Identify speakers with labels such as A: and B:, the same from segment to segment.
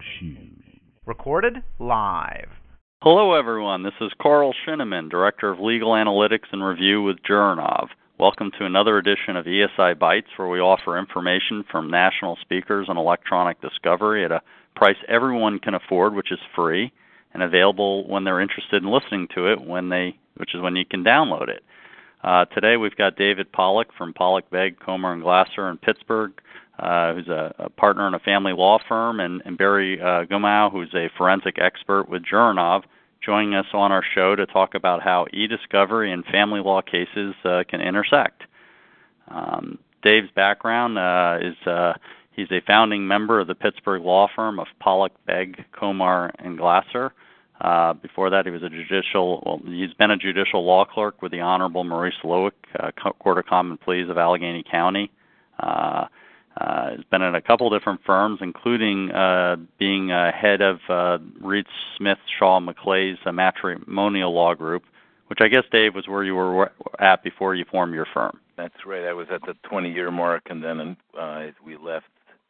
A: Recorded live.
B: Hello, everyone. This is Carl Shinneman, Director of Legal Analytics and Review with Jurnav. Welcome to another edition of ESI Bytes, where we offer information from national speakers on electronic discovery at a price everyone can afford, which is free, and available when they're interested in listening to it, which is when you can download it. Today we've got David Pollack from Pollack, Begg, Comer, and Glasser in Pittsburgh, who's a partner in a family law firm, and Barry Gumau, who's a forensic expert with Jurnav, joining us on our show to talk about how e-discovery and family law cases can intersect. Dave's background is he's a founding member of the Pittsburgh law firm of Pollack, Begg, Comer, and Glasser. Before that, he's been a judicial law clerk with the Honorable Maurice Lowick, Court of Common Pleas of Allegheny County. He's been in a couple different firms, including being head of Reed Smith Shaw McClay's matrimonial law group, which I guess, Dave, was where you were at before you formed your firm.
C: That's right. I was at the 20-year mark, and then we left.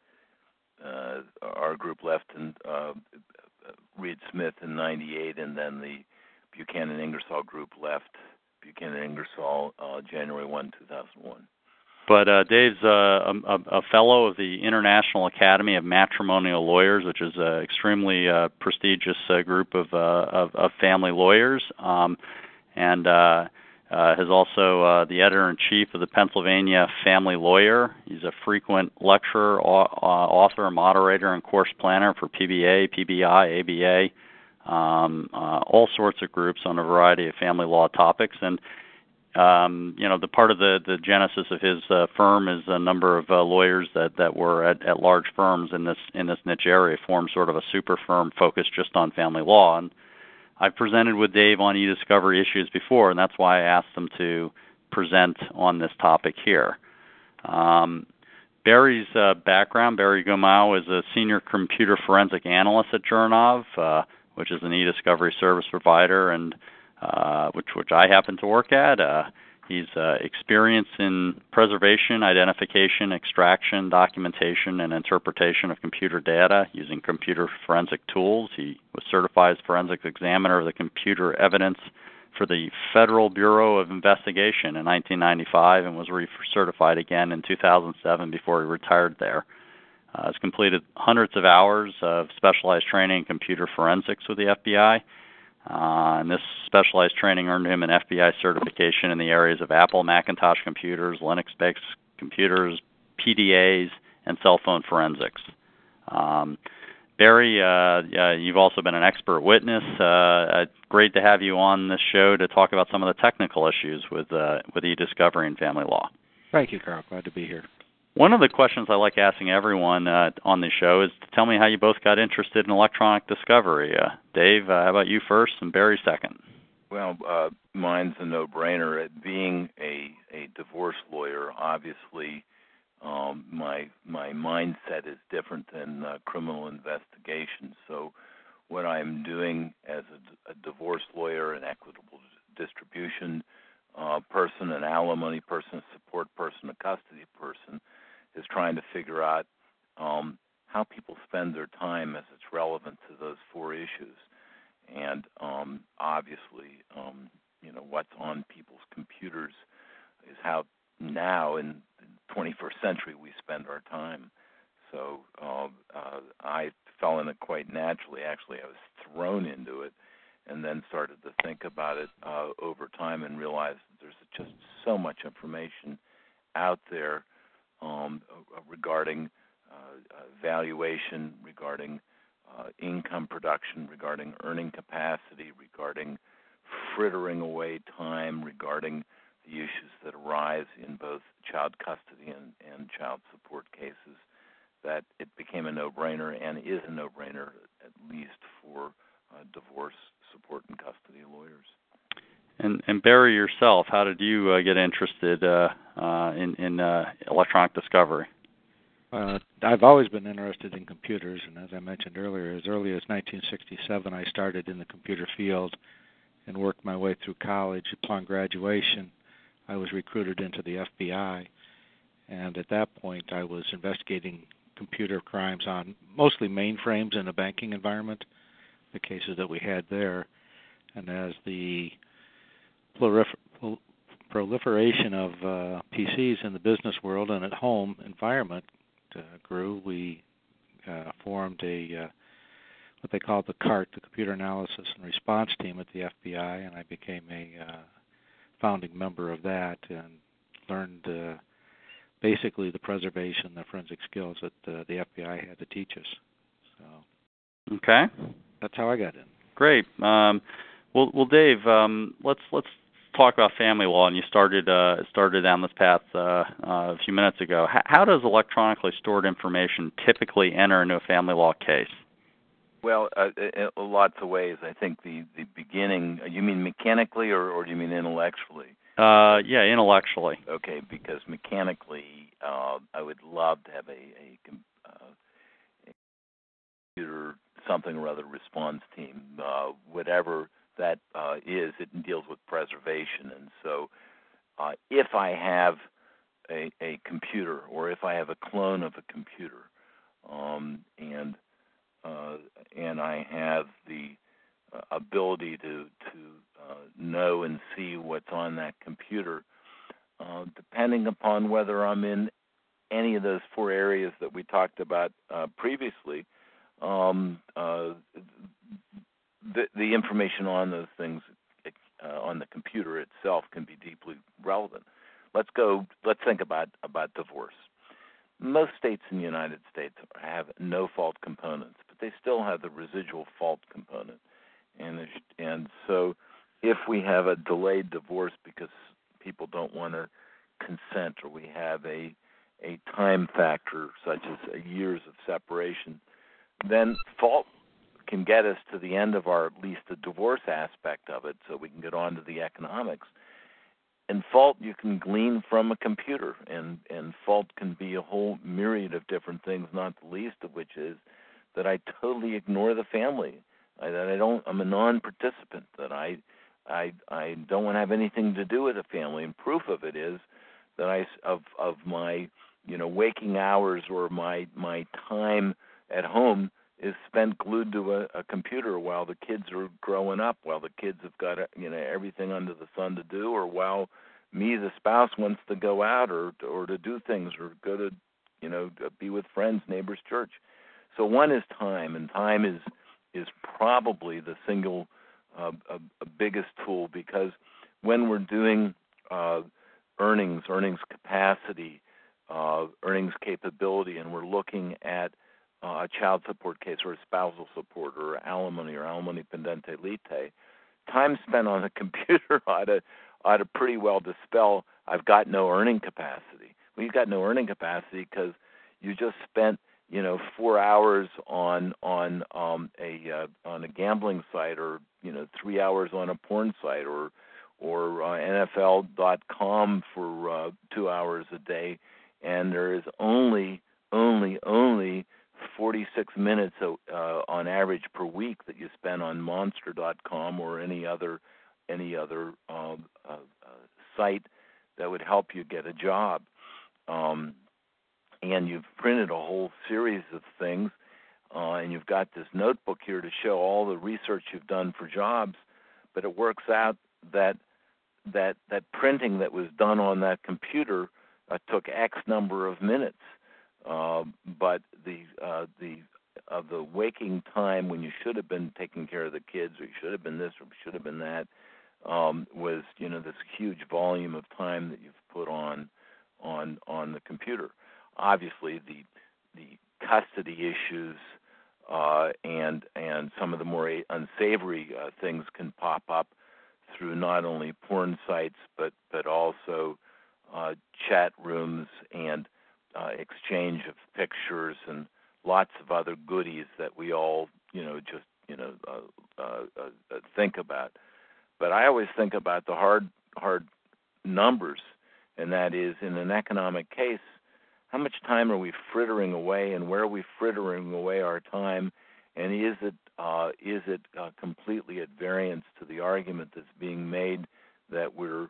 C: Our group left in Reed Smith in '98, and then the Buchanan Ingersoll group left Buchanan Ingersoll January 1, 2001.
B: But Dave's a fellow of the International Academy of Matrimonial Lawyers, which is an extremely prestigious group of family lawyers, and is also the editor-in-chief of the Pennsylvania Family Lawyer. He's a frequent lecturer, author, moderator, and course planner for PBA, PBI, ABA, all sorts of groups on a variety of family law topics. And the part of the genesis of his firm is a number of lawyers that were at large firms in this niche area formed sort of a super firm focused just on family law. And I've presented with Dave on e-discovery issues before, and that's why I asked him to present on this topic here. Barry's background: Barry Gumau is a senior computer forensic analyst at Jurnav, which is an e-discovery service provider, and which I happen to work at. He's experienced in preservation, identification, extraction, documentation, and interpretation of computer data using computer forensic tools. He was certified as forensic examiner of the computer evidence for the Federal Bureau of Investigation in 1995 and was recertified again in 2007 before he retired there. He's completed hundreds of hours of specialized training in computer forensics with the FBI. And this specialized training earned him an FBI certification in the areas of Apple Macintosh computers, Linux-based computers, PDAs, and cell phone forensics. Barry, you've also been an expert witness. Great to have you on this show to talk about some of the technical issues with e-discovery and family law.
D: Thank you, Carl. Glad to be here.
B: One of the questions I like asking everyone on the show is to tell me how you both got interested in electronic discovery. Dave, how about you first, and Barry second?
C: Well, mine's a no-brainer. Being a divorce lawyer, obviously, my mindset is different than criminal investigation. So, what I'm doing as a divorce lawyer, an equitable distribution person, an alimony person, a support person, a custody person, is trying to figure out how people spend their time as it's relevant to those four issues. And obviously, what's on people's computers is how now in the 21st century we spend our time. So I fell in it quite naturally. Actually, I was thrown into it and then started to think about it over time and realized that there's just so much information out there regarding valuation, regarding income production, regarding earning capacity, regarding frittering away time, regarding the issues that arise in both child custody and child support cases, that it became a no-brainer and is a no-brainer, at least for divorce support and custody lawyers.
B: And Barry, yourself, how did you get interested in electronic discovery?
D: I've always been interested in computers, and as I mentioned earlier, as early as 1967, I started in the computer field and worked my way through college. Upon graduation, I was recruited into the FBI, and at that point, I was investigating computer crimes on mostly mainframes in a banking environment, the cases that we had there. And as the proliferation of PCs in the business world and at home environment grew, we formed what they called the CART, the Computer Analysis and Response Team at the FBI, and I became a founding member of that and learned basically the preservation, the forensic skills that the FBI had to teach us. So,
B: okay,
D: that's how I got in.
B: Great. Well, Dave, let's talk about family law. And you started down this path a few minutes ago. How does electronically stored information typically enter into a family law case?
C: Well, in lots of ways. I think the beginning. You mean mechanically, or do you mean intellectually?
B: Yeah, intellectually.
C: Okay, because mechanically, I would love to have a computer something or other response team, whatever that is. It deals with preservation, and so if I have a computer, or if I have a clone of a computer, and I have the ability to know and see what's on that computer, depending upon whether I'm in any of those four areas that we talked about previously, the information on those things on the computer itself can be deeply relevant. Let's think about divorce. Most states in the United States have no fault components, but they still have the residual fault component. And so if we have a delayed divorce because people don't want to consent, or we have a time factor such as years of separation, then fault can get us to the end of at least the divorce aspect of it, so we can get on to the economics. And fault you can glean from a computer, and fault can be a whole myriad of different things, not the least of which is that I totally ignore the family. I'm a non-participant, that I don't want to have anything to do with the family. And proof of it is that of my waking hours, or my time at home is spent glued to a computer while the kids are growing up, while the kids have got everything under the sun to do, or while me, the spouse, wants to go out or to do things, or go to be with friends, neighbors, church. So one is time, and time is probably the single biggest tool, because when we're doing earnings capacity, earnings capability, and we're looking at a child support case, or a spousal support, or alimony, or alimony pendente lite, time spent on a computer ought to pretty well dispel I've got no earning capacity. Well, you've got no earning capacity because you just spent 4 hours on a gambling site, or 3 hours on a porn site, or NFL.com for 2 hours a day, and there is only 46 minutes on average per week that you spend on Monster.com or any other site that would help you get a job. And you've printed a whole series of things, and you've got this notebook here to show all the research you've done for jobs, but it works out that printing that was done on that computer took X number of minutes. But the waking time when you should have been taking care of the kids, or you should have been this, or should have been that, was this huge volume of time that you've put on the computer. Obviously, the custody issues and some of the more unsavory things can pop up through not only porn sites but also chat rooms and exchange of pictures and lots of other goodies that we all think about. But I always think about the hard numbers, and that is, in an economic case, how much time are we frittering away, and where are we frittering away our time, and is it completely at variance to the argument that's being made that we're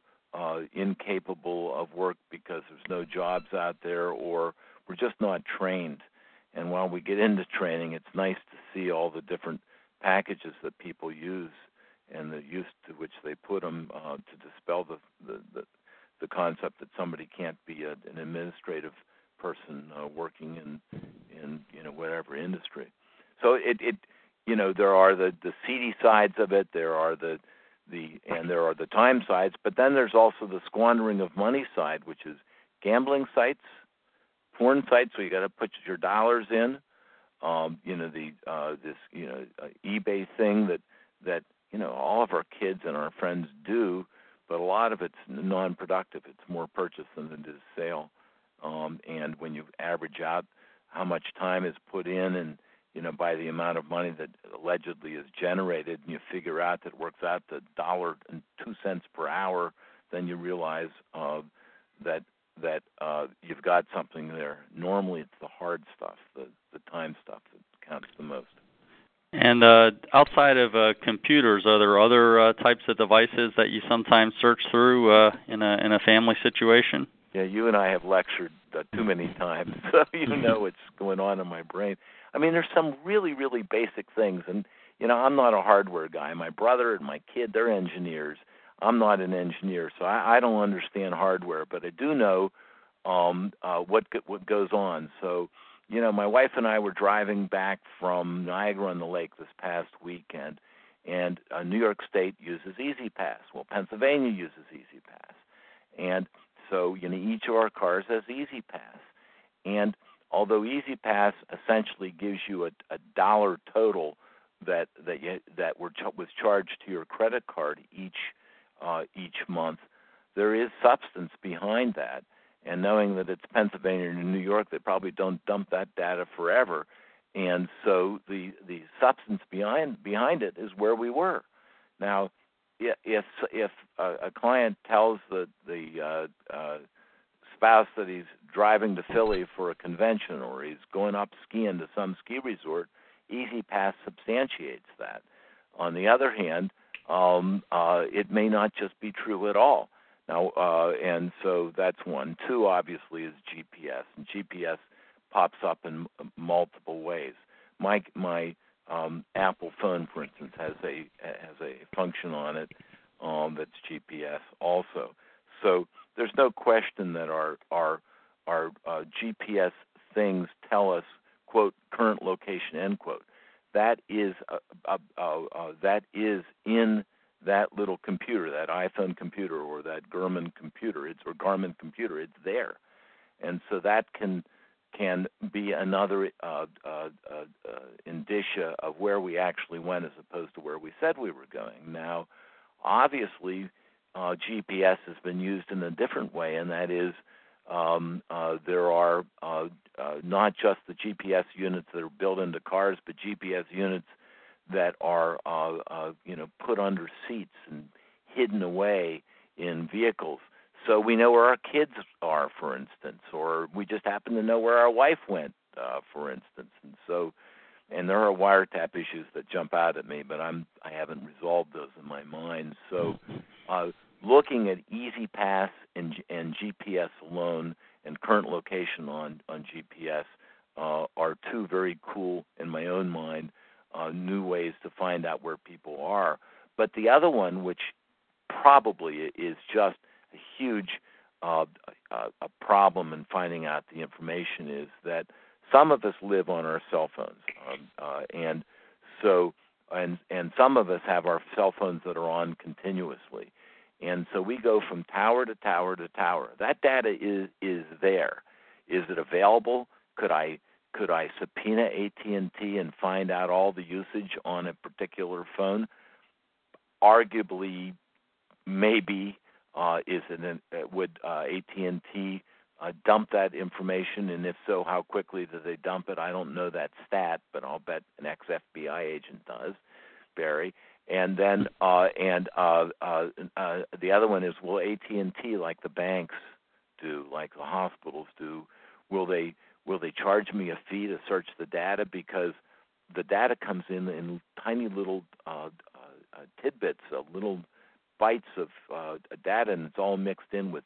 C: incapable of work because there's no jobs out there, or we're just not trained? And while we get into training, it's nice to see all the different packages that people use and the use to which they put them to dispel the concept that somebody can't be an administrative person working in whatever industry. So it there are the seedy sides of it. There are the time sides, but then there's also the squandering of money side, which is gambling sites, porn sites. So you got to put your dollars in. eBay thing that all of our kids and our friends do, but a lot of it's non-productive. It's more purchase than it is sale. And when you average out how much time is put in and by the amount of money that allegedly is generated, and you figure out that it works out to $1.02 per hour, then you realize that you've got something there. Normally, it's the hard stuff, the time stuff that counts the most.
B: And outside of computers, are there other types of devices that you sometimes search through in a family situation?
C: Yeah, you and I have lectured too many times, so what's going on in my brain. I mean, there's some really, really basic things, and I'm not a hardware guy. My brother and my kid, they're engineers. I'm not an engineer, so I don't understand hardware, but I do know what goes on. So, my wife and I were driving back from Niagara-on-the-Lake this past weekend, and New York State uses E-ZPass. Well, Pennsylvania uses E-ZPass, and so each of our cars has E-ZPass, and although E-ZPass essentially gives you a dollar total that was charged to your credit card each month, there is substance behind that. And knowing that it's Pennsylvania and New York, they probably don't dump that data forever. And so the substance behind it is where we were. Now, if a client tells the spouse that he's driving to Philly for a convention or he's going up skiing to some ski resort, E-ZPass substantiates that. On the other hand, it may not just be true at all. Now, and so that's one. Two, obviously, is GPS, and GPS pops up in multiple ways. My Apple phone, for instance, has a function on it that's GPS also. So there's no question that our GPS things tell us, quote, current location, end quote. That is in that little computer, that iPhone computer or that Garmin computer. It's there, and so that can be another indicia of where we actually went as opposed to where we said we were going. Now, obviously, GPS has been used in a different way, and that is there are not just the GPS units that are built into cars, but GPS units that are put under seats and hidden away in vehicles. So we know where our kids are, for instance, or we just happen to know where our wife went, for instance. And there are wiretap issues that jump out at me, but I haven't resolved those in my mind. So looking at E-ZPass and GPS alone and current location on GPS are two very cool, in my own mind, new ways to find out where people are. But the other one, which probably is just a huge a problem in finding out the information, is that some of us live on our cell phones, and some of us have our cell phones that are on continuously, and so we go from tower to tower to tower. That data is there. Is it available? Could I subpoena AT&T and find out all the usage on a particular phone? Arguably, maybe. Would AT&T dump that information? And if so, how quickly do they dump it? I don't know that stat, but I'll bet an ex-FBI agent does, Barry. And then the other one is, will AT&T, like the banks do, like the hospitals do, will they charge me a fee to search the data? Because the data comes in tiny little tidbits, little bytes of data, and it's all mixed in with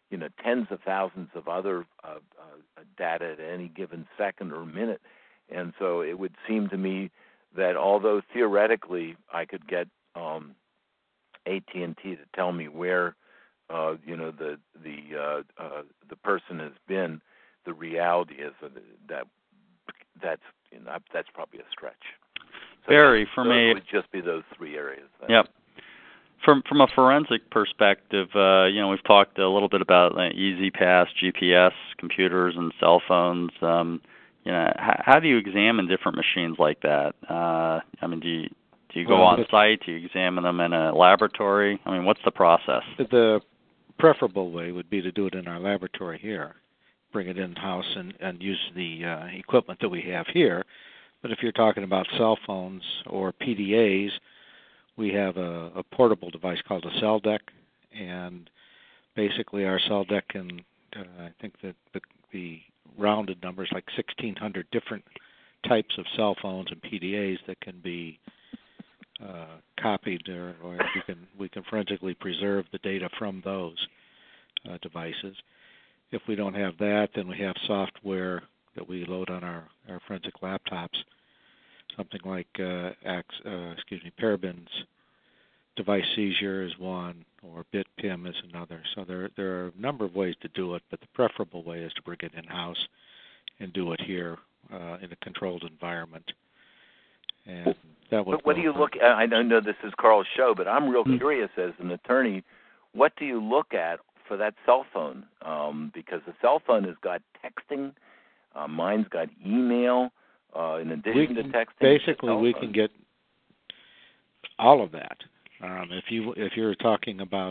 C: tens of thousands of other data at any given second or minute. And so it would seem to me that although theoretically I could get AT&T to tell me where the person has been, the reality is that's probably a stretch. So
B: Barry, for me,
C: it would just be those three areas.
B: Yep. From a forensic perspective, we've talked a little bit about EasyPass, GPS, computers, and cell phones. How do you examine different machines like that? Do you go on site? Do you examine them in a laboratory? What's the process?
D: The preferable way would be to do it in our laboratory here, bring it in-house and use the equipment that we have here. But if you're talking about cell phones or PDAs, we have a portable device called a cell deck, and basically our cell deck can, I think that the rounded numbers like 1,600 different types of cell phones and PDAs that can be copied, or we can forensically preserve the data from those devices. If we don't have that, then we have software that we load on our forensic laptops. Something like Parabin's device seizure is one, or BitPim is another. So there are a number of ways to do it, but the preferable way is to bring it in-house and do it here in a controlled environment. And that would.
C: But what do you look at? I know this is Carl's show, but I'm real curious as an attorney. What do you look at for that cell phone? Because the cell phone has got texting. Mine's got email. In addition to texting,
D: basically we can get all of that. If you're talking about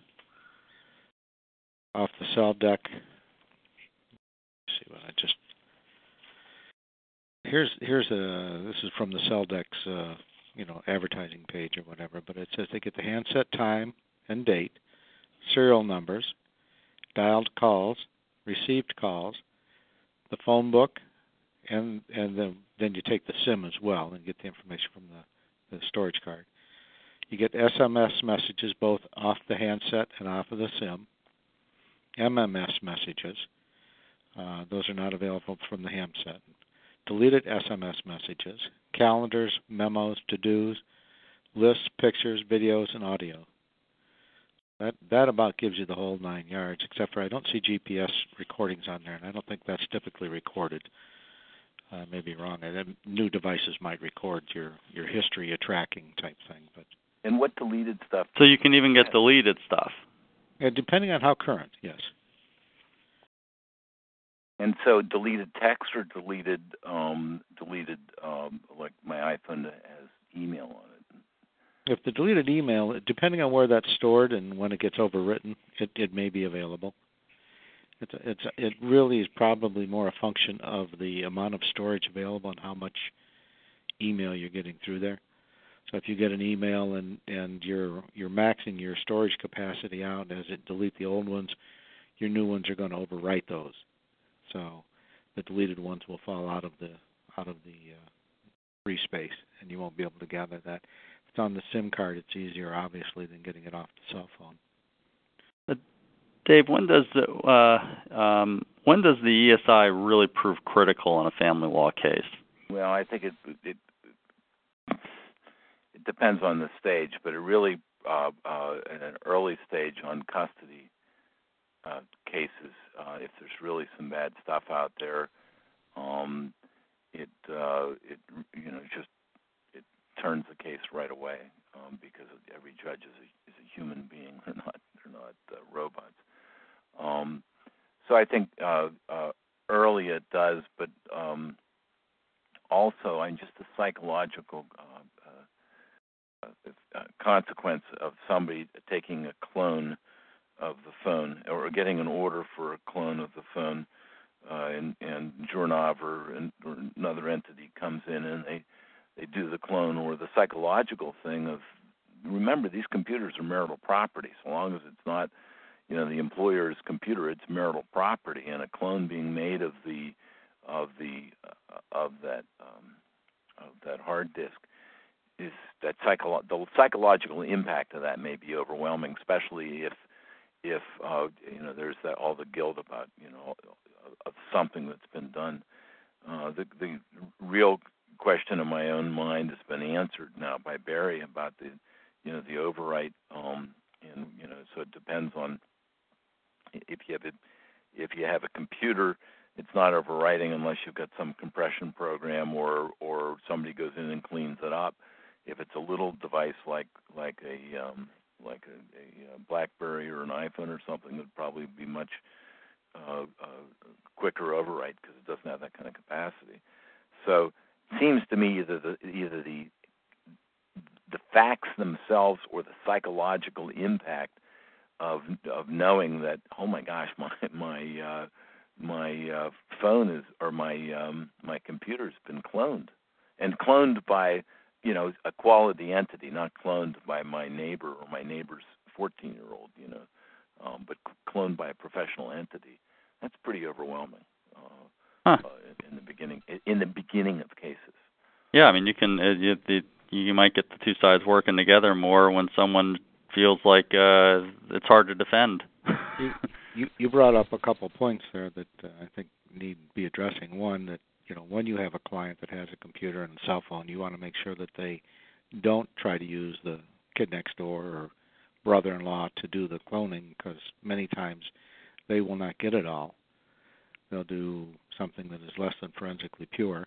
D: off the cell deck, let's see what I just. Here's this is from the cell deck's advertising page or whatever, but it says they get the handset time and date, serial numbers, dialed calls, received calls, the phone book, and then you take the SIM as well and get the information from the storage card. You get SMS messages both off the handset and off of the SIM, MMS messages. Those are not available from the handset. Deleted SMS messages, calendars, memos, to-dos, lists, pictures, videos, and audio. That about gives you the whole 9 yards, except for I don't see GPS recordings on there, and I don't think that's typically recorded. I may be wrong. New devices might record your history, a tracking type thing.
C: And what deleted stuff?
B: So you can even get deleted stuff.
D: Yeah, depending on how current, yes.
C: And so deleted text or deleted like my iPhone has email on it.
D: If the deleted email, depending on where that's stored and when it gets overwritten, it may be available. It really is probably more a function of the amount of storage available and how much email you're getting through there. So if you get an email and you're maxing your storage capacity out, as it delete the old ones, your new ones are going to overwrite those. So the deleted ones will fall out of the free space, and you won't be able to gather that. If it's on the SIM card, it's easier, obviously, than getting it off the cell phone.
B: Dave, when does the ESI really prove critical in a family law case?
C: Well, I think it depends on the stage, but it really in an early stage on custody cases, if there's really some bad stuff out there, it turns the case right away because every judge is a human being. They're not robots. So I think early it does, but also just the psychological consequence of somebody taking a clone of the phone or getting an order for a clone of the phone, and Jurnov or another entity comes in and they do the clone, or the psychological thing of, remember, these computers are marital property. So long as it's not the employer's computer, it's marital property, and a clone being made of that hard disk is that the psychological impact of that may be overwhelming, especially if if there's all the guilt about of something that's been done. The real question in my own mind has been answered now by Barry about the overwrite, and so it depends on if you have a computer. It's not overwriting unless you've got some compression program or somebody goes in and cleans it up. If it's a little device like a BlackBerry or an iPhone or something, it would probably be much quicker overwrite because it doesn't have that kind of capacity. So it seems to me either the facts themselves or the psychological impact of knowing that, oh my gosh, my phone is, or my computer's been cloned, and cloned by a quality entity, not cloned by my neighbor or my neighbor's 14-year-old, but cloned by a professional entity. That's pretty overwhelming in the beginning of cases.
B: Yeah, I mean, you might get the two sides working together more when someone feels like it's hard to defend.
D: You brought up a couple of points there that I think need to be addressing. One, that when you have a client that has a computer and a cell phone, you want to make sure that they don't try to use the kid next door or brother-in-law to do the cloning, because many times they will not get it all. They'll do something that is less than forensically pure.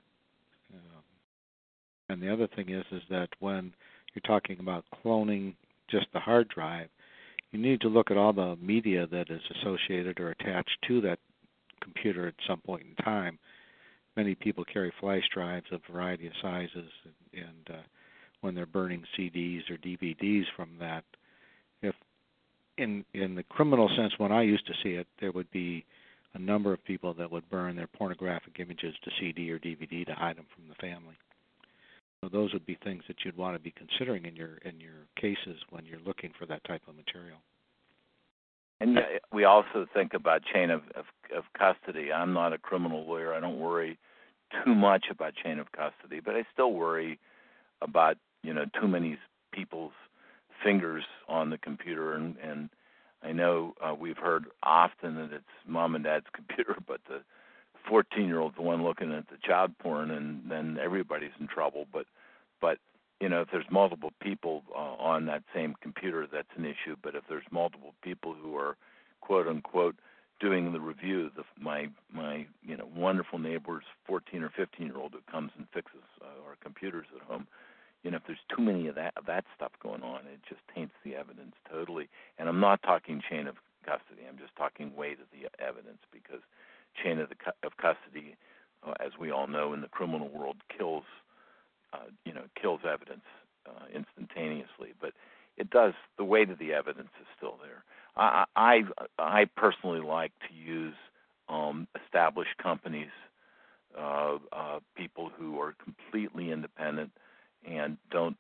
D: And the other thing is that when you're talking about cloning just the hard drive, you need to look at all the media that is associated or attached to that computer at some point in time. Many people carry flash drives of a variety of sizes, and when they're burning CDs or DVDs from that, if in the criminal sense, when I used to see it, there would be a number of people that would burn their pornographic images to CD or DVD to hide them from the family. So those would be things that you'd want to be considering in your cases when you're looking for that type of material.
C: And we also think about chain of custody. I'm not a criminal lawyer. I don't worry too much about chain of custody, but I still worry about too many people's fingers on the computer. And I know we've heard often that it's mom and dad's computer, but the 14-year-old's the one looking at the child porn, and then everybody's in trouble. But if there's multiple people on that same computer, that's an issue. But if there's multiple people who are, quote unquote, doing the review, my wonderful neighbor's 14 or 15-year-old who comes and fixes our computers at home, if there's too many of that stuff going on, it just taints the evidence totally. And I'm not talking chain of custody. I'm just talking weight of the evidence, because chain of custody, as we all know in the criminal world, kills evidence instantaneously. But it does. The weight of the evidence is still there. I personally like to use established companies, people who are completely independent and don't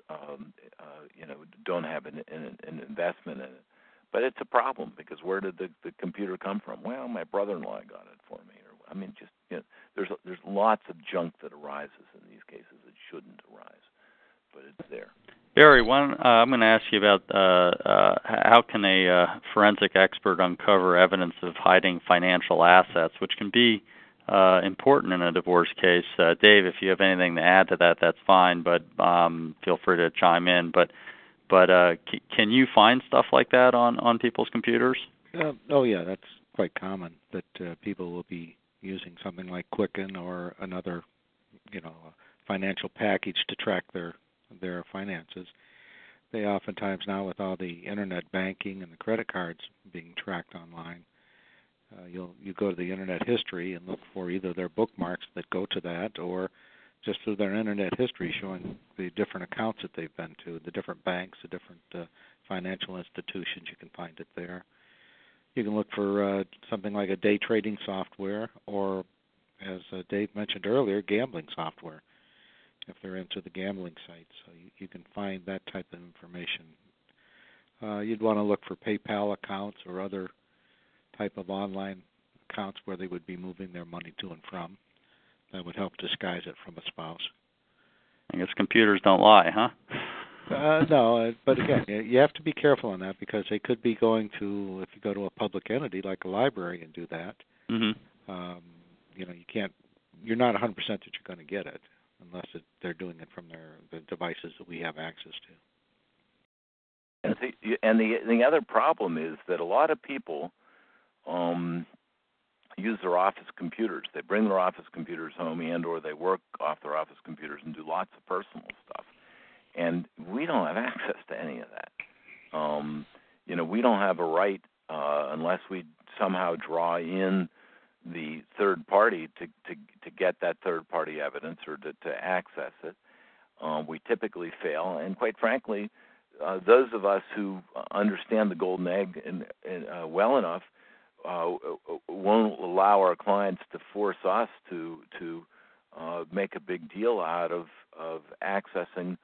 C: have an investment in it. But it's a problem, because where did the computer come from? Well, my brother-in-law got it for me. There's lots of junk that arises in these cases that shouldn't arise, but it's there.
B: Barry, I'm going to ask you about how can a forensic expert uncover evidence of hiding financial assets, which can be important in a divorce case. Dave, if you have anything to add to that, that's fine, but feel free to chime in. But can you find stuff like that on people's computers?
D: Oh, yeah, that's quite common, that people will be using something like Quicken or another, financial package to track their finances. They oftentimes now, with all the internet banking and the credit cards being tracked online, you go to the internet history and look for either their bookmarks that go to that, or just through their internet history showing the different accounts that they've been to, the different banks, the different financial institutions. You can find it there. You can look for something like a day trading software, or, as Dave mentioned earlier, gambling software, if they're into the gambling sites. So you can find that type of information. You'd want to look for PayPal accounts or other type of online accounts where they would be moving their money to and from. That would help disguise it from a spouse.
B: I guess computers don't lie, huh?
D: No, but again, you have to be careful on that because they could be going to, if you go to a public entity like a library and do that, you can't, you're not 100% that you're going to get it unless they're doing it from the devices that we have access to.
C: And the other problem is that a lot of people use their office computers. They bring their office computers home or they work off their office computers and do lots of personal stuff. And we don't have access to any of that. We don't have a right unless we somehow draw in the third party to get that third party evidence or to access it. We typically fail, and quite frankly, those of us who understand the golden egg well enough won't allow our clients to force us to make a big deal out of accessing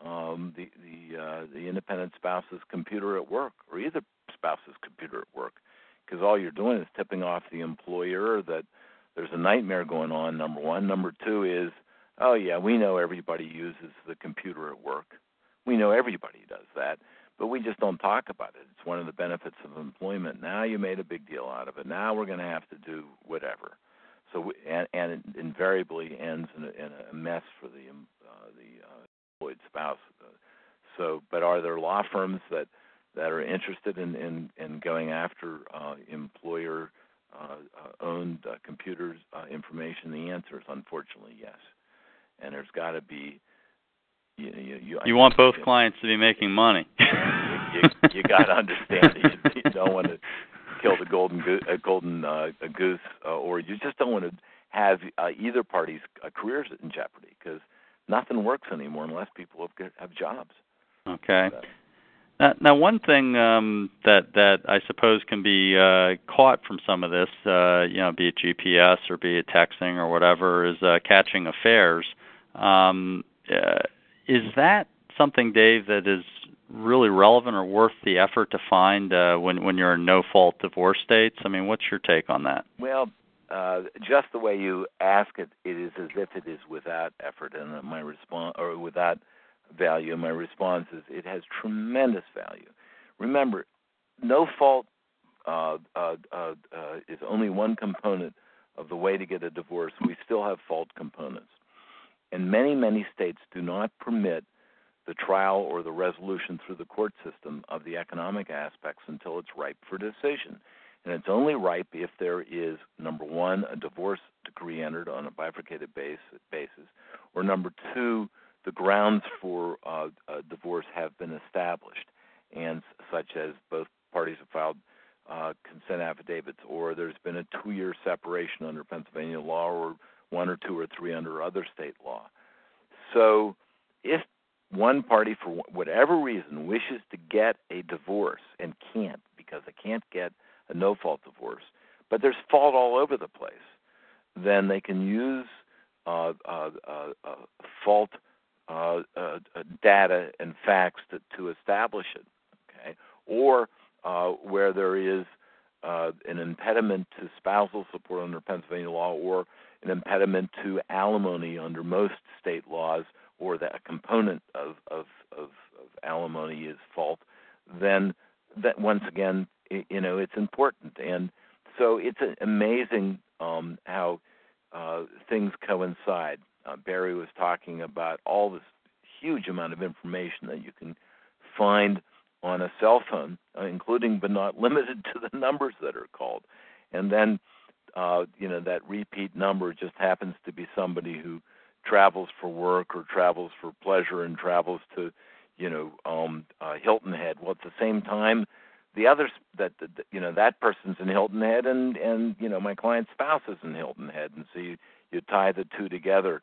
C: the independent spouse's computer at work or either spouse's computer at work, because all you're doing is tipping off the employer that there's a nightmare going on, number one. Number two is, oh, yeah, we know everybody uses the computer at work. We know everybody does that, but we just don't talk about it. It's one of the benefits of employment. Now you made a big deal out of it. Now we're going to have to do whatever. So and it invariably ends in a mess for the employed spouse. But are there law firms that are interested in going after employer owned computers information? The answer is unfortunately yes. And there's got to be. You
B: want both clients to be making money.
C: You got to understand that you don't want to kill the golden goose, or you just don't want to have either party's careers in jeopardy, because nothing works anymore unless people have jobs.
B: Okay. Now, one thing that I suppose can be caught from some of this, be it GPS or be it texting or whatever, is catching affairs. Is that something, Dave, that is really relevant or worth the effort to find when you're in no-fault divorce states? I mean, what's your take on that?
C: Well, just the way you ask it, it is as if it is without effort, and my response, or without value. My response is it has tremendous value. Remember, no-fault is only one component of the way to get a divorce. We still have fault components. And many, many states do not permit the trial or the resolution through the court system of the economic aspects until it's ripe for decision. And it's only ripe if there is, number one, a divorce decree entered on a bifurcated basis, or number two, the grounds for divorce have been established, and such as both parties have filed consent affidavits, or there's been a 2-year separation under Pennsylvania law, or 1 or 2 or 3 under other state law. So if one party, for whatever reason, wishes to get a divorce and can't, because they can't get a no-fault divorce, but there's fault all over the place, then they can use fault data and facts to establish it, okay? Or where there is an impediment to spousal support under Pennsylvania law, or an impediment to alimony under most state laws, or that a component of alimony is fault, then that once again, it's important. And so it's amazing how things coincide. Barry was talking about all this huge amount of information that you can find on a cell phone, including but not limited to the numbers that are called. And then, that repeat number just happens to be somebody who travels for work or travels for pleasure and travels to, Hilton Head. Well, at the same time, the others that person's in Hilton Head, and my client's spouse is in Hilton Head, and so you tie the two together.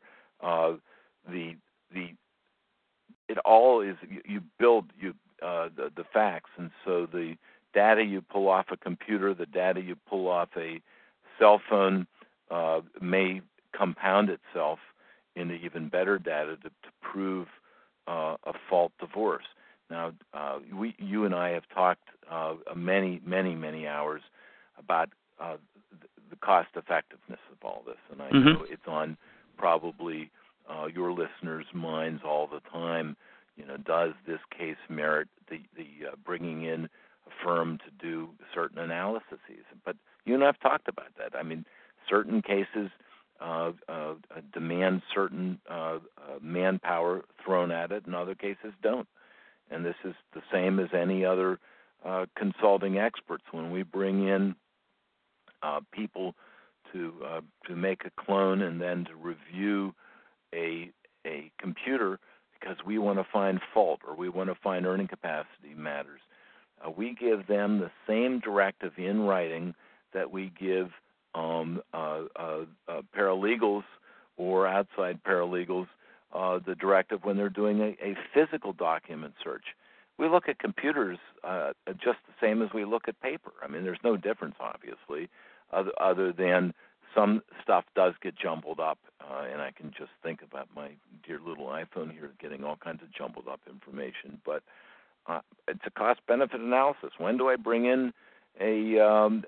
C: It all is you build the facts, and so the data you pull off a computer, the data you pull off a cell phone may compound itself into even better data to prove a fault divorce. Now, you and I have talked many, many, many hours about the cost effectiveness of all this, and I know it's on probably your listeners' minds all the time. does this case merit the bringing in a firm to do certain analyses? But you and I have talked about that. I mean, certain cases demand certain manpower thrown at it, and other cases don't. And this is the same as any other consulting experts. When we bring in people to make a clone and then to review a computer because we want to find fault or we want to find earning capacity matters, we give them the same directive in writing that we give paralegals or outside paralegals the directive when they're doing a physical document search. We look at computers just the same as we look at paper. I mean, there's no difference, obviously, other than some stuff does get jumbled up, and I can just think about my dear little iPhone here getting all kinds of jumbled up information. But it's a cost-benefit analysis. When do I bring in a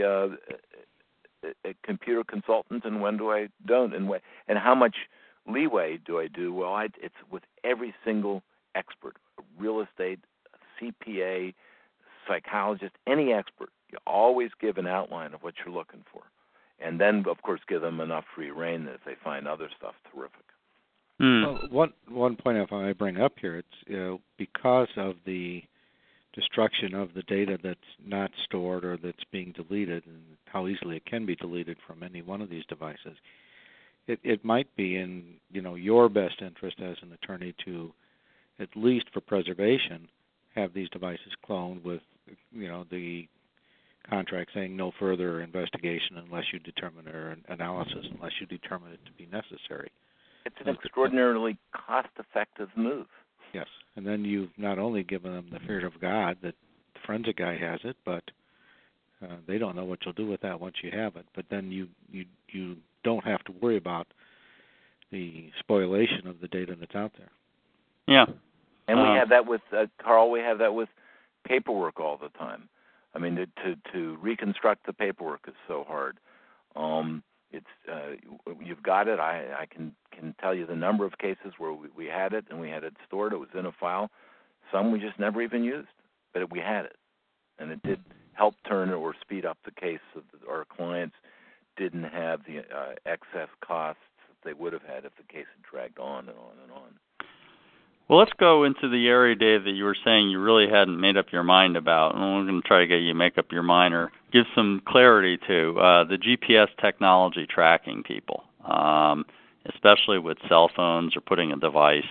C: computer consultant, and when do I don't, and how much leeway do I do? Well, it's with every single expert, real estate, CPA, psychologist, any expert. You always give an outline of what you're looking for, and then, of course, give them enough free rein that if they find other stuff terrific.
D: Well, one point if I bring up here, it's because of the destruction of the data that's not stored or that's being deleted, and how easily it can be deleted from any one of these devices. It might be in your best interest as an attorney to, at least for preservation, have these devices cloned with the contract saying no further investigation unless you determine, or analysis unless you determine it to be necessary.
C: It's an extraordinarily cost-effective move.
D: Yes, and then you've not only given them the fear of God that the forensic guy has it, but they don't know what you'll do with that once you have it. But then you don't have to worry about the spoliation of the data that's out there.
B: Yeah.
C: And we have that with, Carl, we have that with paperwork all the time. I mean, to reconstruct the paperwork is so hard. It's you've got it. I can tell you the number of cases where we had it and we had it stored. It was in a file. Some we just never even used, but we had it, and it did help turn or speed up the case so that our clients didn't have the excess costs that they would have had if the case had dragged on and on and on.
B: Well, let's go into the area, Dave, that you were saying you really hadn't made up your mind about, and we're going to try to get you to make up your mind or give some clarity to the GPS technology tracking people, especially with cell phones or putting a device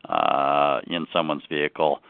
B: in someone's vehicle.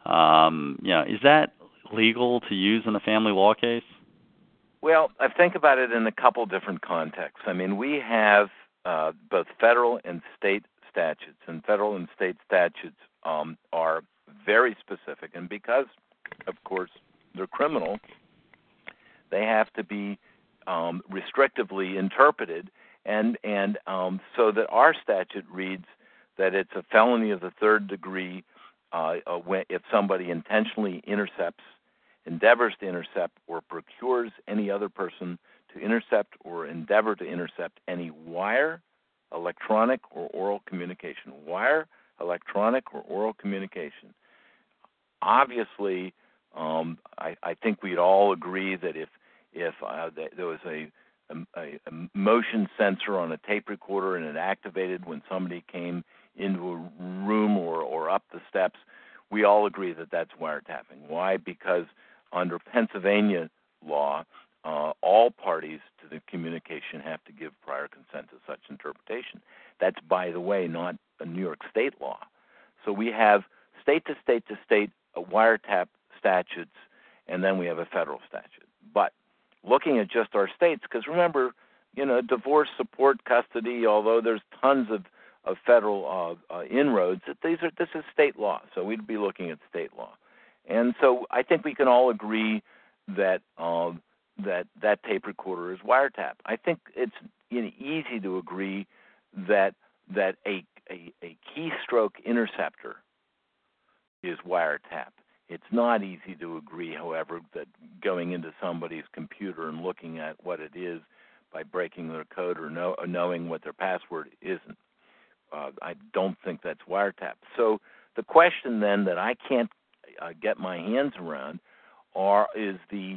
B: Is that legal to use in a family law case?
C: Well, I think about it in a couple different contexts. I mean, we have both federal and state statutes, and federal and state statutes are very specific, and because, of course, they're criminal, they have to be restrictively interpreted, and so that our statute reads that it's a felony of the third degree if somebody intentionally endeavors to intercept, or procures any other person to intercept or endeavor to intercept any wire, electronic, or oral communication. Wire, electronic, or oral communication. Obviously, I think we'd all agree that if there was a motion sensor on a tape recorder and it activated when somebody came into a room or up the steps, we all agree that that's wiretapping. Why? Because under Pennsylvania law, all parties to the communication have to give prior consent to such interpretation. That's, by the way, not a New York State law. So we have state-to-state-to-state wiretap statutes, and then we have a federal statute. But looking at just our states, because remember, divorce, support, custody, although there's tons of federal inroads, this is state law, so we'd be looking at state law. And so I think we can all agree that that tape recorder is wiretap. I think it's easy to agree that a keystroke interceptor is wiretap. It's not easy to agree, however, that going into somebody's computer and looking at what it is by breaking their code or knowing what their password isn't. I don't think that's wiretap. So the question then that I can't get my hands around are these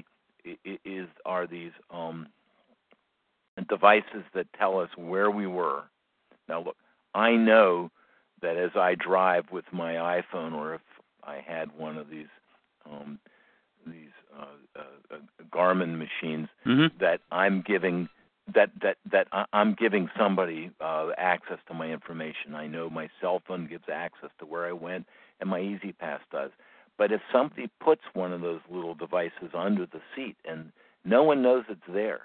C: devices that tell us where we were. Now, look, I know that as I drive with my iPhone, or if I had one of these Garmin machines, that I'm giving I'm giving somebody access to my information. I know my cell phone gives access to where I went, and my EasyPass does. But if somebody puts one of those little devices under the seat and no one knows it's there,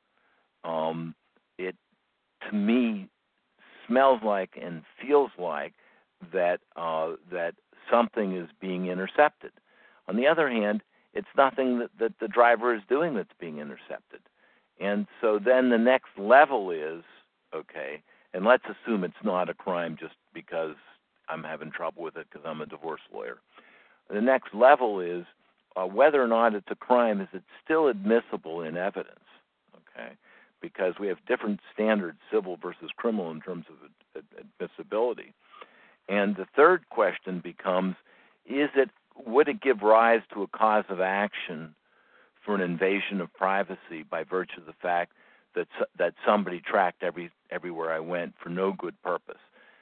C: it, to me, smells like and feels like that something is being intercepted. On the other hand, it's nothing that the driver is doing that's being intercepted. And so then the next level is, okay, and let's assume it's not a crime just because I'm having trouble with it because I'm a divorce lawyer. The next level is whether or not it's a crime, is it still admissible in evidence, okay? Because we have different standards, civil versus criminal, in terms of admissibility. And the third question becomes, would it give rise to a cause of action for an invasion of privacy by virtue of the fact that somebody tracked everywhere I went for no good purpose?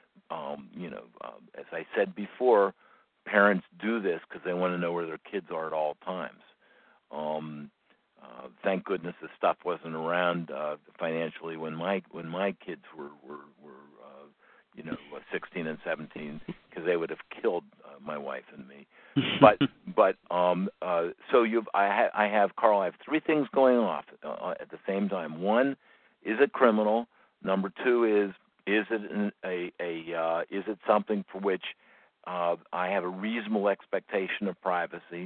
C: As I said before, parents do this because they want to know where their kids are at all times. Thank goodness this stuff wasn't around financially when my kids were 16 and 17, because they would have killed my wife and me. I have three things going off at the same time. One, is it criminal? Number two is it something for which I have a reasonable expectation of privacy,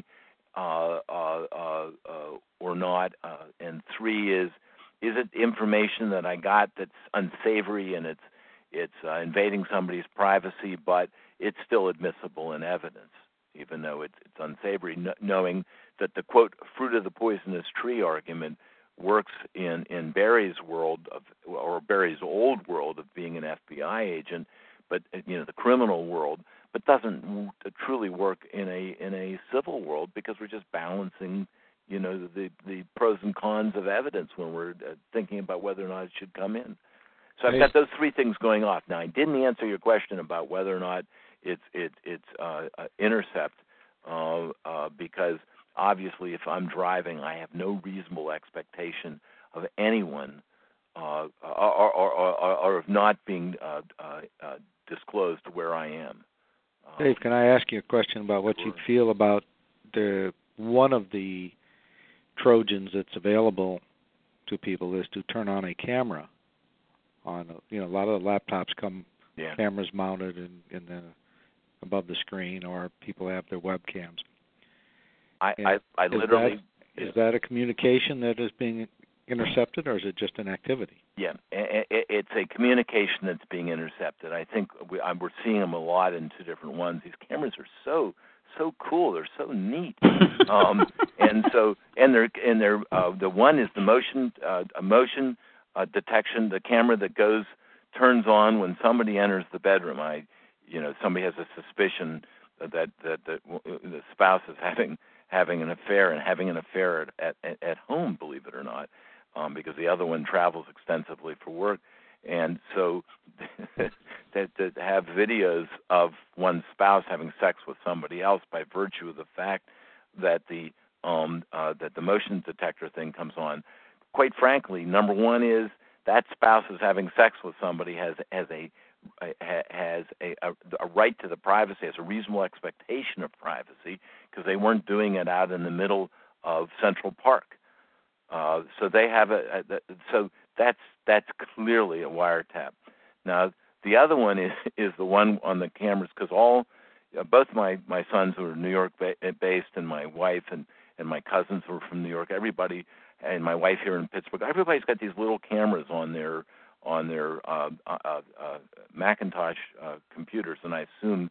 C: or not? And three is it information that I got that's unsavory and it's invading somebody's privacy, but it's still admissible in evidence, even though it's unsavory, knowing that the, quote, fruit of the poisonous tree argument works in Barry's world, or Barry's old world of being an FBI agent, but the criminal world, but doesn't truly work in a civil world, because we're just balancing the pros and cons of evidence when we're thinking about whether or not it should come in. So I've got those three things going off. Now, I didn't answer your question about whether or not it's intercept, because obviously if I'm driving, I have no reasonable expectation of anyone or of not being disclosed where I am.
D: Dave, can I ask you a question about what you feel about one of the Trojans that's available to people is to turn on a camera on, a lot of the laptops come cameras mounted in the above the screen, or people have their webcams. Is that a communication that is being intercepted, or is it just an activity?
C: Yeah, it's a communication that's being intercepted. I think we're seeing them a lot in two different ones. These cameras are so cool. They're so neat. The one is the motion detection. The camera that turns on when somebody enters the bedroom. Somebody has a suspicion that the spouse is having an affair, and having an affair at home, believe it or not, because the other one travels extensively for work. And so to have videos of one spouse having sex with somebody else by virtue of the fact that the motion detector thing comes on, quite frankly, number one is that spouse is having sex with somebody has a right to the privacy, has a reasonable expectation of privacy, because they weren't doing it out in the middle of Central Park. So they have so that's clearly a wiretap. Now the other one is the one on the cameras, because both my sons who are New York based, and my wife and my cousins who are from New York, everybody, and my wife here in Pittsburgh, everybody's got these little cameras on their Macintosh computers, and I assume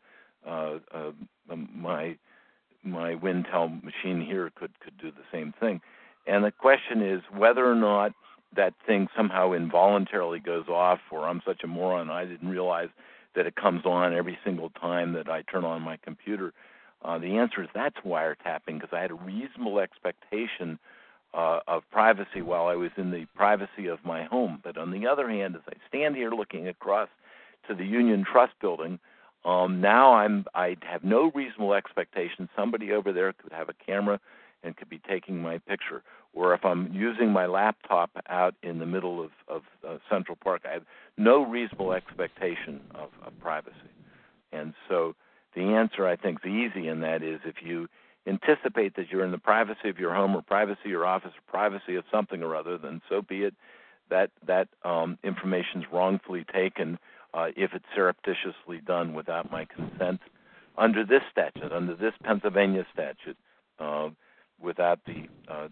C: my Wintel machine here could do the same thing. And the question is whether or not that thing somehow involuntarily goes off, or I'm such a moron I didn't realize that it comes on every single time that I turn on my computer? The answer is that's wiretapping, because I had a reasonable expectation of privacy while I was in the privacy of my home. But on the other hand, as I stand here looking across to the Union Trust building, now I have no reasonable expectation somebody over there could have a camera and could be taking my picture. Or if I'm using my laptop out in the middle of Central Park, I have no reasonable expectation of privacy. And so the answer, I think, is easy, and that is if you anticipate that you're in the privacy of your home or privacy of your office or privacy of something or other, then so be it. That information is wrongfully taken if it's surreptitiously done without my consent under this statute, under this Pennsylvania statute, without the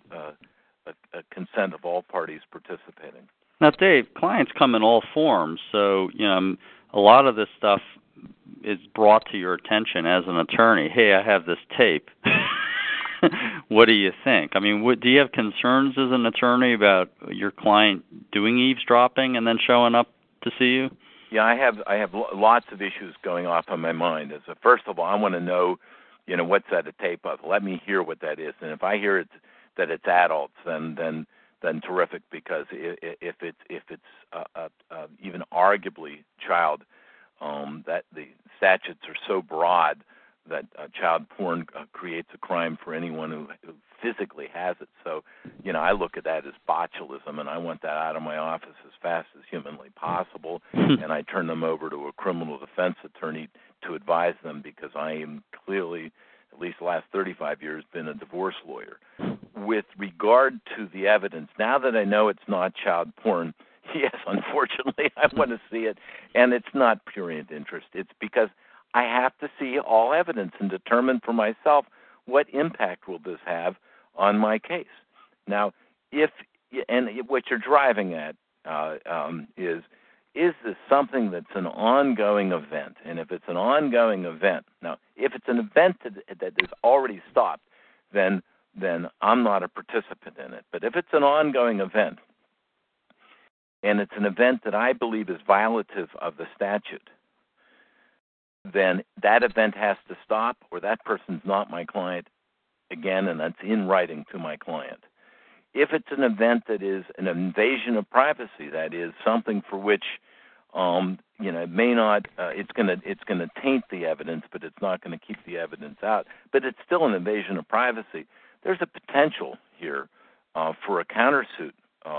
C: consent of all parties participating.
B: Now, Dave, clients come in all forms, so a lot of this stuff is brought to your attention as an attorney. Hey, I have this tape. What do you think? I mean, do you have concerns as an attorney about your client doing eavesdropping and then showing up to see you?
C: Yeah, I have lots of issues going off on my mind. First of all, I want to know, what's that a tape of? Let me hear what that is, and if I hear that it's adults, then terrific, because if it's even arguably child, that the statutes are so broad that child porn creates a crime for anyone who physically has it. So, I look at that as botulism, and I want that out of my office as fast as humanly possible, and I turn them over to a criminal defense attorney to advise them, because I am clearly, at least the last 35 years, been a divorce lawyer. With regard to the evidence, now that I know it's not child porn, yes, unfortunately, I want to see it, and it's not purient interest. It's because I have to see all evidence and determine for myself what impact will this have on my case. Now, what you're driving at is this something that's an ongoing event? And if it's an ongoing event, now, if it's an event that is already stopped, then I'm not a participant in it. But if it's an ongoing event, and it's an event that I believe is violative of the statute, then that event has to stop, or that person's not my client again, and that's in writing to my client. If it's an event that is an invasion of privacy, that is something for which it may not, it's going to taint the evidence, but it's not going to keep the evidence out. But it's still an invasion of privacy. There's a potential here for a countersuit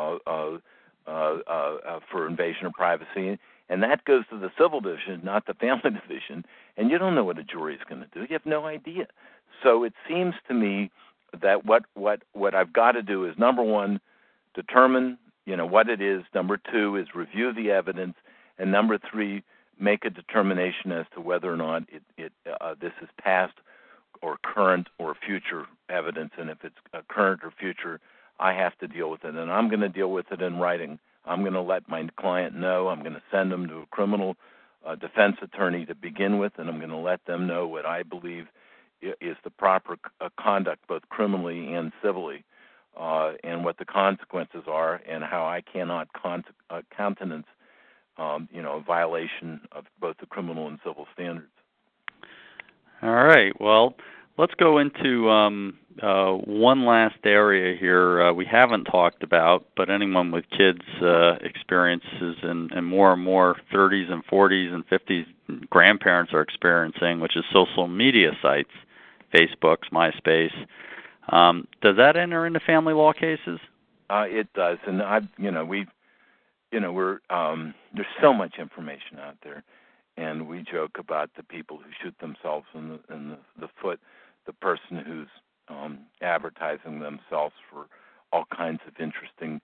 C: for invasion of privacy, and that goes to the civil division, not the family division. And you don't know what a jury is going to do. You have no idea. So it seems to me that what I've got to do is, number one, determine what it is. Number two is review the evidence, and number three, make a determination as to whether or not this is past or current or future evidence. And if it's current or future, I have to deal with it, and I'm going to deal with it in writing. I'm going to let my client know. I'm going to send them to a criminal defense attorney to begin with, and I'm going to let them know what I believe is the proper conduct, both criminally and civilly, and what the consequences are, and how I cannot countenance, a violation of both the criminal and civil standards.
B: All right. Well, let's go into one last area here we haven't talked about, but anyone with kids experiences and more 30s and 40s and 50s grandparents are experiencing, which is social media sites, Facebooks, MySpace. Does that enter into family law cases?
C: It does, and we're there's so much information out there, and we joke about the people who shoot themselves in the foot, the person who's advertising themselves for all kinds of interesting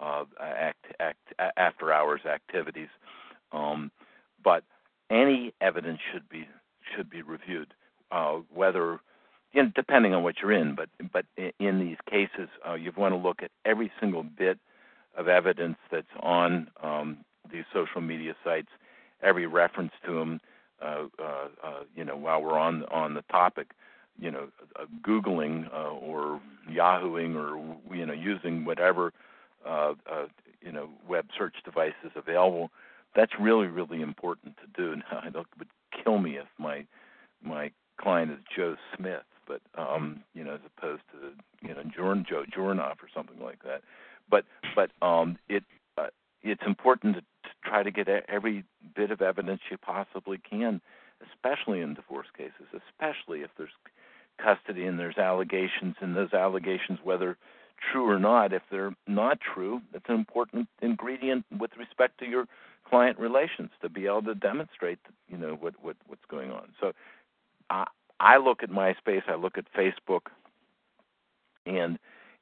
C: after-hours activities. But any evidence should be reviewed, whether depending on what you're in. But in these cases, you want to look at every single bit of evidence that's on these social media sites, every reference to them. While we're on the topic, Googling or Yahooing or using whatever web search device is available, that's really, really important to do. Now, it would kill me if my client is Joe Smith, but as opposed to Joe Jornoff or something like that. But it's important to try to get every bit of evidence you possibly can, especially in divorce cases, especially if there's custody and there's allegations, and those allegations, whether true or not, if they're not true, it's an important ingredient with respect to your client relations to be able to demonstrate, what's going on. So I look at MySpace, I look at Facebook, and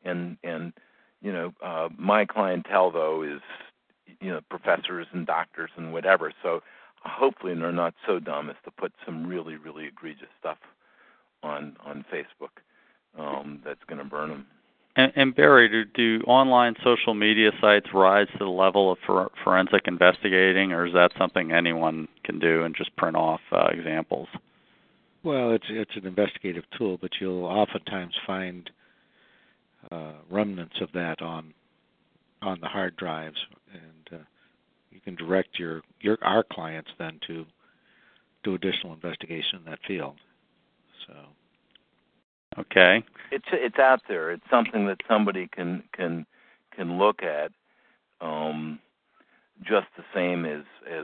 C: my clientele though is professors and doctors and whatever. So hopefully they're not so dumb as to put some really, really egregious stuff on Facebook that's going to burn them.
B: And Barry, do online social media sites rise to the level of forensic investigating, or is that something anyone can do and just print off examples?
D: Well, it's an investigative tool, but you'll oftentimes find remnants of that on the hard drives, and you can direct our clients then to do additional investigation in that field. So.
B: Okay.
C: It's out there. It's something that somebody can look at, just the same as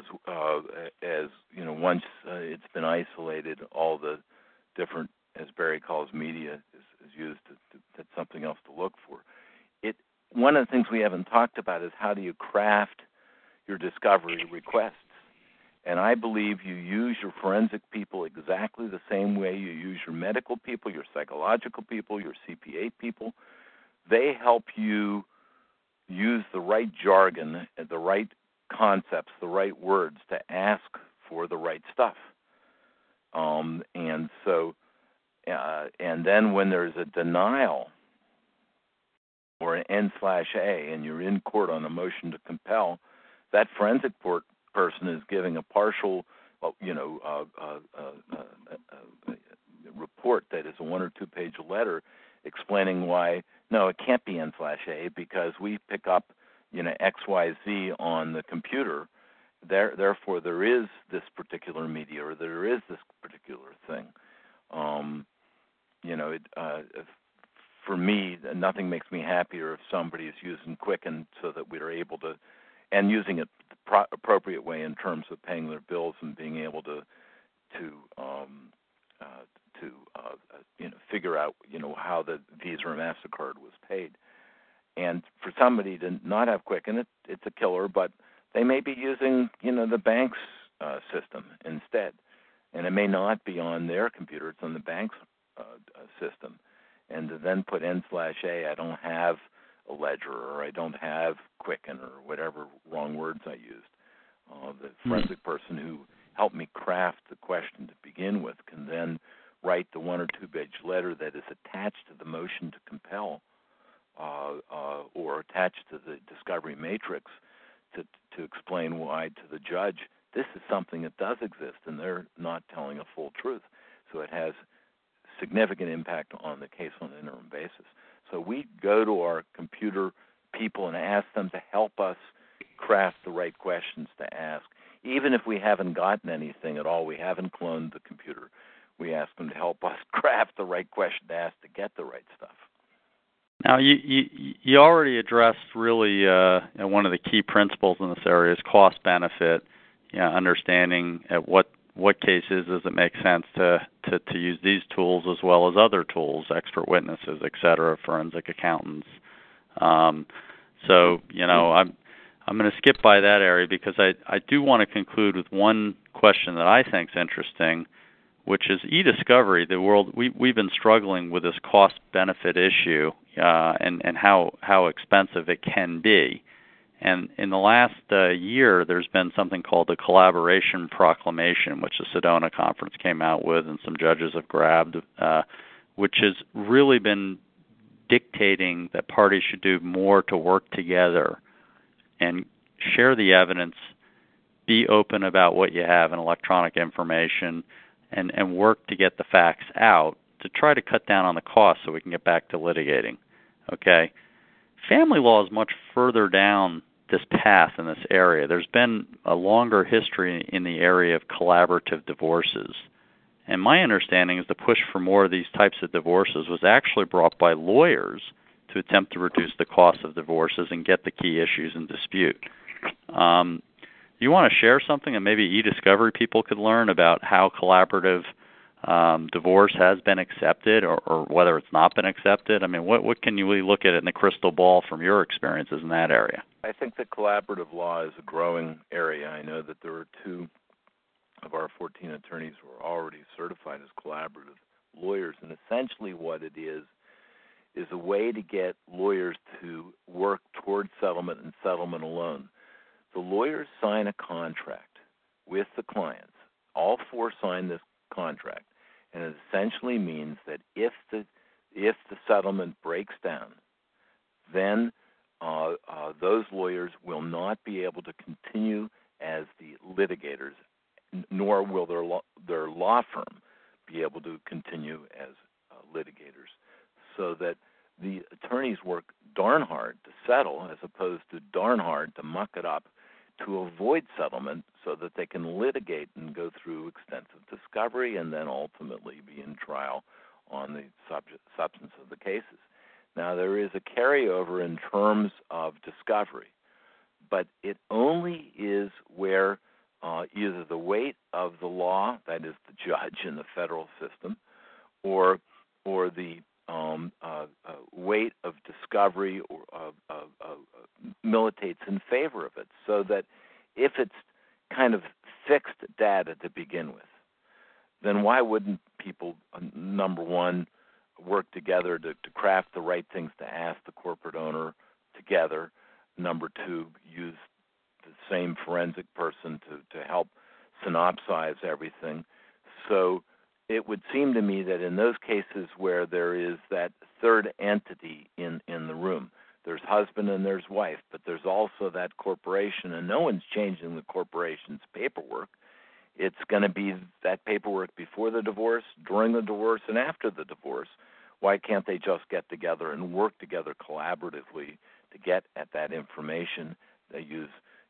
C: once it's been isolated, all the different, as Barry calls, media is used that's something else to look for. One of the things we haven't talked about is how do you craft your discovery requests. And I believe you use your forensic people exactly the same way you use your medical people, your psychological people, your CPA people. They help you use the right jargon, the right concepts, the right words to ask for the right stuff. And then when there's a denial or an N/A and you're in court on a motion to compel, that forensic person is giving a partial, report that is a 1 or 2 page letter explaining why, no, it can't be N/A because we pick up, XYZ on the computer. Therefore, there is this particular media or there is this particular thing. For me, nothing makes me happier if somebody is using Quicken so that we are able to, and using it the appropriate way in terms of paying their bills and being able to figure out, how the Visa or MasterCard was paid. And for somebody to not have Quicken, it's a killer, but they may be using, the bank's system instead. And it may not be on their computer, it's on the bank's system. And to then put N/A, I don't have a ledger, or I don't have Quicken, or whatever wrong words I used. The forensic person who helped me craft the question to begin with can then write the 1 or 2 page letter that is attached to the motion to compel, or attached to the discovery matrix to explain why to the judge this is something that does exist and they're not telling a full truth. So it has significant impact on the case on an interim basis. So we go to our computer people and ask them to help us craft the right questions to ask. Even if we haven't gotten anything at all, we haven't cloned the computer, we ask them to help us craft the right question to ask to get the right stuff.
B: Now, you already addressed really one of the key principles in this area is cost-benefit, understanding at what cases does it make sense to use these tools as well as other tools, expert witnesses, et cetera, forensic accountants. So, I'm going to skip by that area because I do want to conclude with one question that I think is interesting, which is e-discovery. The world we've been struggling with this cost-benefit issue and how expensive it can be. And in the last year, there's been something called the Collaboration Proclamation, which the Sedona Conference came out with and some judges have grabbed, which has really been dictating that parties should do more to work together and share the evidence, be open about what you have in electronic information, and work to get the facts out to try to cut down on the cost so we can get back to litigating. Okay? Family law is much further down this path in this area. There's been a longer history in the area of collaborative divorces. And my understanding is the push for more of these types of divorces was actually brought by lawyers to attempt to reduce the cost of divorces and get the key issues in dispute. You want to share something that maybe e-discovery people could learn about how collaborative divorce has been accepted or whether it's not been accepted? I mean, what can you really look at in the crystal ball from your experiences in that area?
C: I think that collaborative law is a growing area. I know that there are 2 of our 14 attorneys who are already certified as collaborative lawyers, and essentially what it is a way to get lawyers to work toward settlement and settlement alone. The lawyers sign a contract with the clients. All 4 sign this contract, and it essentially means that if the settlement breaks down, then those lawyers will not be able to continue as the litigators, nor will their law firm be able to continue as litigators, so that the attorneys work darn hard to settle as opposed to darn hard to muck it up to avoid settlement so that they can litigate and go through extensive discovery and then ultimately be in trial on the substance of the cases. Now, there is a carryover in terms of discovery, but it only is where either the weight of the law, that is the judge in the federal system, or the weight of discovery or militates in favor of it, so that if it's kind of fixed data to begin with, then why wouldn't people, number one, work together to craft the right things to ask the corporate owner together, number 2, use the same forensic person to help synopsize everything. So it would seem to me that in those cases where there is that third entity in the room, there's husband and there's wife, but there's also that corporation, and no one's changing the corporation's paperwork. It's going to be that paperwork before the divorce, during the divorce, and after the divorce. Why can't they just get together and work together collaboratively to get at that information? They use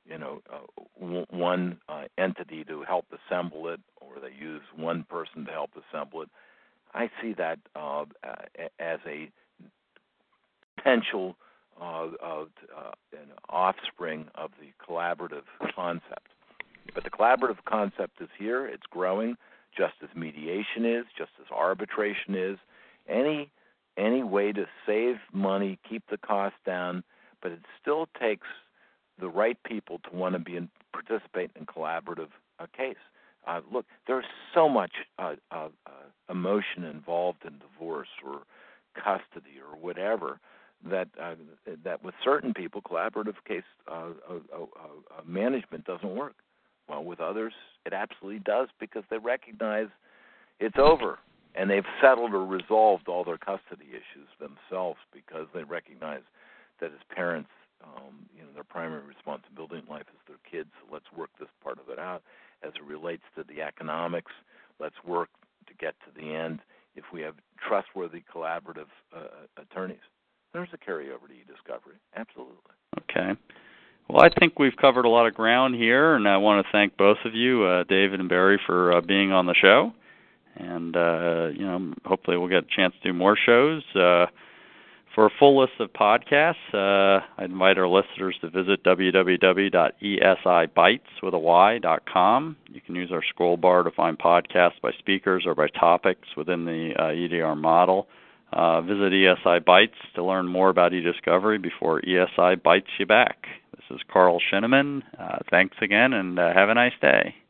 C: one entity to help assemble it, or they use one person to help assemble it. I see that as a potential an offspring of the collaborative concept. But the collaborative concept is here. It's growing, just as mediation is, just as arbitration is. Any way to save money, keep the cost down, but it still takes the right people to want to participate in collaborative case. Look, there's so much emotion involved in divorce or custody or whatever that with certain people, collaborative case management doesn't work. Well, with others, it absolutely does, because they recognize it's over, and they've settled or resolved all their custody issues themselves because they recognize that as parents, their primary responsibility in life is their kids. So let's work this part of it out. As it relates to the economics, let's work to get to the end. If we have trustworthy collaborative attorneys, there's a carryover to e-discovery. Absolutely.
B: Okay. Well, I think we've covered a lot of ground here, and I want to thank both of you, David and Barry, for being on the show. And, hopefully we'll get a chance to do more shows. For a full list of podcasts, I invite our listeners to visit www.esibytes.com. You can use our scroll bar to find podcasts by speakers or by topics within the EDR model. Visit ESI Bytes to learn more about e-discovery before ESI bites you back. This is Carl Shinneman. Thanks again, and have a nice day.